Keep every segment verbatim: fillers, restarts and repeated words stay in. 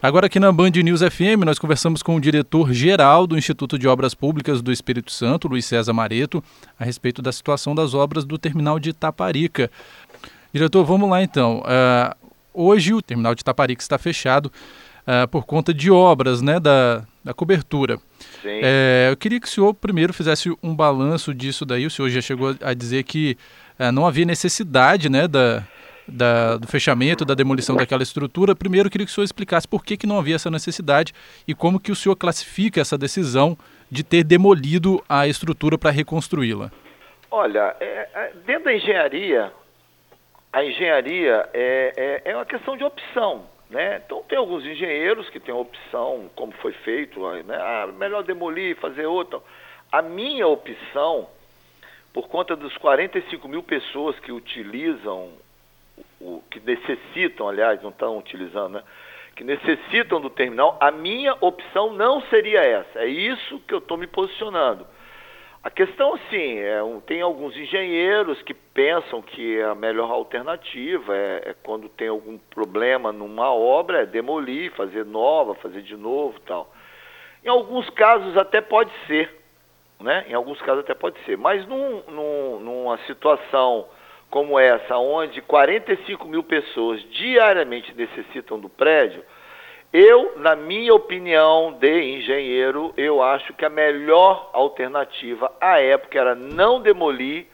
Agora aqui na Band News F M nós conversamos com o diretor-geral do Instituto de Obras Públicas do Espírito Santo, Luiz César Mareto, a respeito da situação das obras do terminal de Itaparica. Diretor, vamos lá então. Uh, hoje o terminal de Itaparica está fechado uh, por conta de obras, né, da, da cobertura. Sim. É, eu queria que o senhor primeiro fizesse um balanço disso daí. O senhor já chegou a dizer que uh, não havia necessidade, né, da... Da, do fechamento, da demolição daquela estrutura. Primeiro, eu queria que o senhor explicasse por que, que não havia essa necessidade e como que o senhor classifica essa decisão de ter demolido a estrutura para reconstruí-la. Olha, é, é, dentro da engenharia, a engenharia é, é, é uma questão de opção, né? Então, tem alguns engenheiros que têm a opção, como foi feito, né? Ah, melhor demolir, fazer outra. A minha opção, por conta dos quarenta e cinco mil pessoas que utilizam o que necessitam, aliás, não estão utilizando, né? Que necessitam do terminal, a minha opção não seria essa. É isso que eu estou me posicionando. A questão, assim, é, um, tem alguns engenheiros que pensam que a melhor alternativa é, é quando tem algum problema numa obra, é demolir, fazer nova, fazer de novo e tal. Em alguns casos até pode ser, né? Em alguns casos até pode ser, mas num, num, numa situação como essa, onde quarenta e cinco mil pessoas diariamente necessitam do prédio, eu, na minha opinião de engenheiro, eu acho que a melhor alternativa à época era não demolir,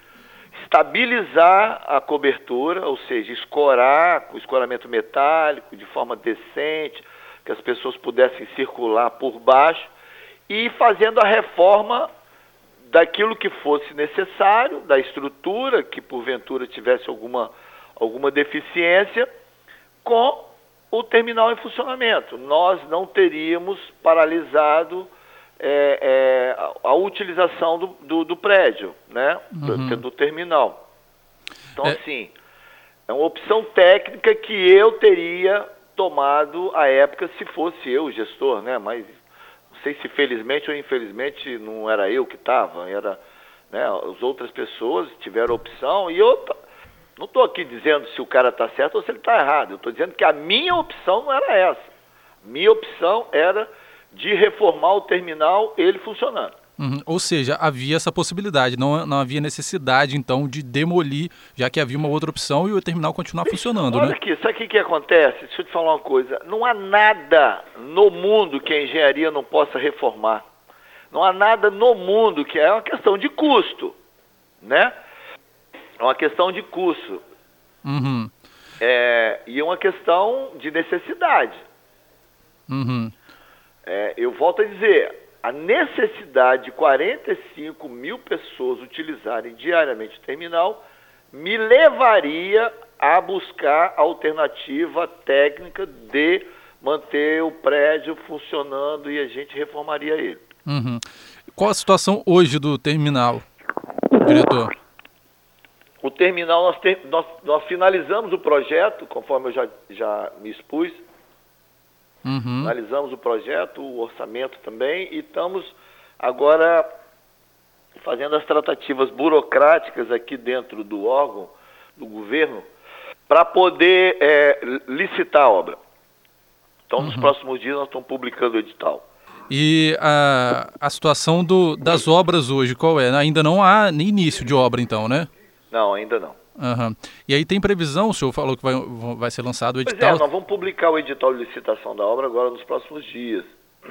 estabilizar a cobertura, ou seja, escorar, com escoramento metálico, de forma decente, que as pessoas pudessem circular por baixo, e fazendo a reforma daquilo que fosse necessário, da estrutura, que porventura tivesse alguma, alguma deficiência, com o terminal em funcionamento. Nós não teríamos paralisado é, é, a, a utilização do, do, do prédio, né? Uhum. do, do terminal. Então, é... assim, é uma opção técnica que eu teria tomado à época se fosse eu o gestor, né? Mas não sei se felizmente ou infelizmente não era eu que estava, era, né, as outras pessoas tiveram opção, e eu não estou aqui dizendo se o cara está certo ou se ele está errado, eu estou dizendo que a minha opção não era essa. Minha opção era de reformar o terminal, ele funcionando. Uhum. Ou seja, havia essa possibilidade, não, não havia necessidade, então, de demolir, já que havia uma outra opção e o terminal continuar funcionando, Olha né? aqui, sabe o que, que acontece? Deixa eu te falar uma coisa. Não há nada no mundo que a engenharia não possa reformar. Não há nada no mundo que é uma questão de custo, né? É uma questão de custo. Uhum. É, e é uma questão de necessidade. Uhum. É, eu volto a dizer... A necessidade de quarenta e cinco mil pessoas utilizarem diariamente o terminal me levaria a buscar a alternativa técnica de manter o prédio funcionando e a gente reformaria ele. Uhum. Qual a situação hoje do terminal, diretor? O terminal, nós, ter, nós, nós finalizamos o projeto, conforme eu já, já me expus. Uhum. Analisamos o projeto, o orçamento também, e estamos agora fazendo as tratativas burocráticas aqui dentro do órgão, do governo, para poder é, licitar a obra. Então, uhum. nos próximos dias, nós estamos publicando o edital. E a, a situação do, das obras hoje, qual é? Ainda não há nem início de obra, então, né? Não, ainda não. Uhum. E aí tem previsão, o senhor falou que vai, vai ser lançado o edital? Pois é, nós vamos publicar o edital de licitação da obra agora nos próximos dias.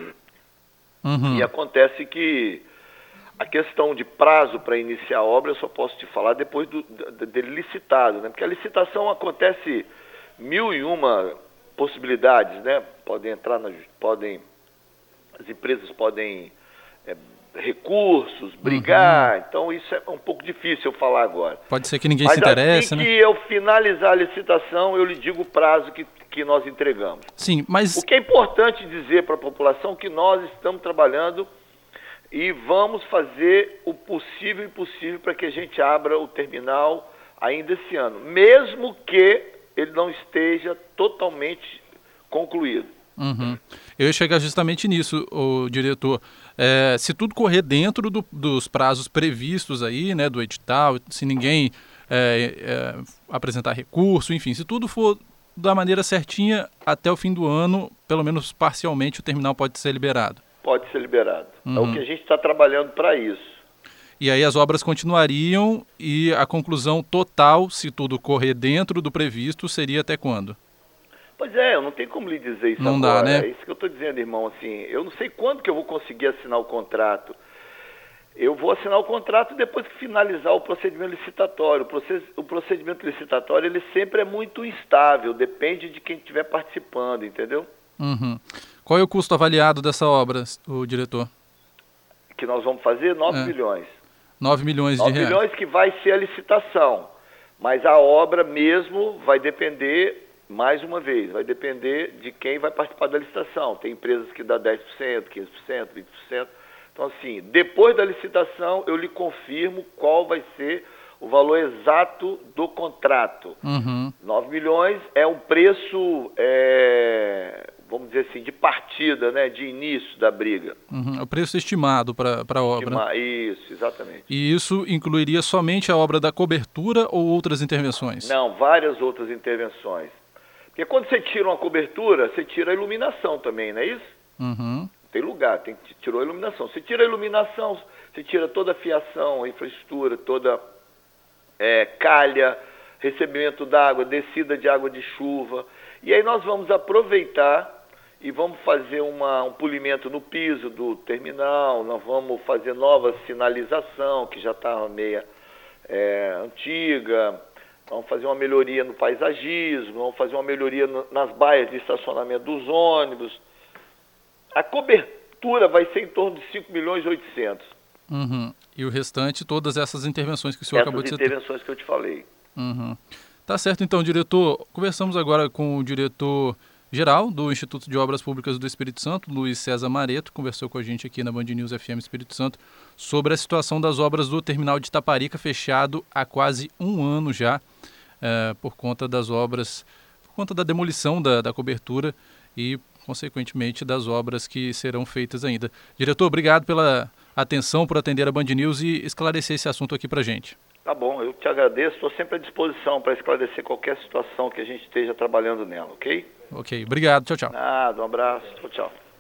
Uhum. E acontece que a questão de prazo para iniciar a obra eu só posso te falar depois do, dele licitado, né? Porque a licitação acontece mil e uma possibilidades, né? Podem entrar, na, podem, as empresas podem... É, recursos, brigar, uhum. Então isso é um pouco difícil eu falar agora. Pode ser que ninguém Mas se interesse, assim né? que eu finalizar a licitação, eu lhe digo o prazo que, que nós entregamos. Sim, mas... O que é importante dizer para a população é que nós estamos trabalhando e vamos fazer o possível e impossível para que a gente abra o terminal ainda esse ano, mesmo que ele não esteja totalmente concluído. Uhum. Eu ia chegar justamente nisso, o diretor. É, se tudo correr dentro do, dos prazos previstos aí, né, do edital, se ninguém é, é, apresentar recurso, enfim, se tudo for da maneira certinha, até o fim do ano, pelo menos parcialmente, o terminal pode ser liberado. Pode ser liberado. Uhum. É o que a gente está trabalhando para isso. E aí as obras continuariam e a conclusão total, se tudo correr dentro do previsto, seria até quando? Pois é, eu não tenho como lhe dizer isso não agora. Dá, né? É isso que eu estou dizendo, irmão. Assim, eu não sei quando que eu vou conseguir assinar o contrato. Eu vou assinar o contrato depois que finalizar o procedimento licitatório. O procedimento licitatório, ele sempre é muito instável, depende de quem estiver participando, entendeu? Uhum. Qual é o custo avaliado dessa obra, o diretor? Que nós vamos fazer? nove é. milhões. nove milhões de nove reais. milhões que vai ser a licitação. Mas a obra mesmo vai depender, mais uma vez, vai depender de quem vai participar da licitação. Tem empresas que dão dez por cento, quinze por cento, vinte por cento. Então, assim, depois da licitação, eu lhe confirmo qual vai ser o valor exato do contrato. Uhum. nove milhões é um preço, é, vamos dizer assim, de partida, né, de início da briga. Uhum. É o preço estimado para a obra. Estima, isso, exatamente. E isso incluiria somente a obra da cobertura ou outras intervenções? Não, várias outras intervenções. Porque quando você tira uma cobertura, você tira a iluminação também, não é isso? Uhum. Tem lugar, tem, tirou a iluminação. Você tira a iluminação, você tira toda a fiação, a infraestrutura, toda é, calha, recebimento d'água, descida de água de chuva. E aí nós vamos aproveitar e vamos fazer uma, um polimento no piso do terminal, nós vamos fazer nova sinalização, que já estava meia é, antiga, vamos fazer uma melhoria no paisagismo, vamos fazer uma melhoria no, nas baias de estacionamento dos ônibus. A cobertura vai ser em torno de cinco milhões e oitocentos. Uhum. E o restante, todas essas intervenções que o senhor essas acabou de citar. Essas intervenções que eu te falei. Uhum. Tá certo, então, diretor. Conversamos agora com o diretor-geral do Instituto de Obras Públicas do Espírito Santo, Luiz César Mareto, conversou com a gente aqui na Band News F M Espírito Santo sobre a situação das obras do terminal de Taparica, fechado há quase um ano já, é, por conta das obras, por conta da demolição da, da cobertura e, consequentemente, das obras que serão feitas ainda. Diretor, obrigado pela atenção, por atender a Band News e esclarecer esse assunto aqui pra gente. Tá bom, eu te agradeço, estou sempre à disposição para esclarecer qualquer situação que a gente esteja trabalhando nela, ok? Ok, obrigado, tchau, tchau. Nada, um abraço, tchau, tchau.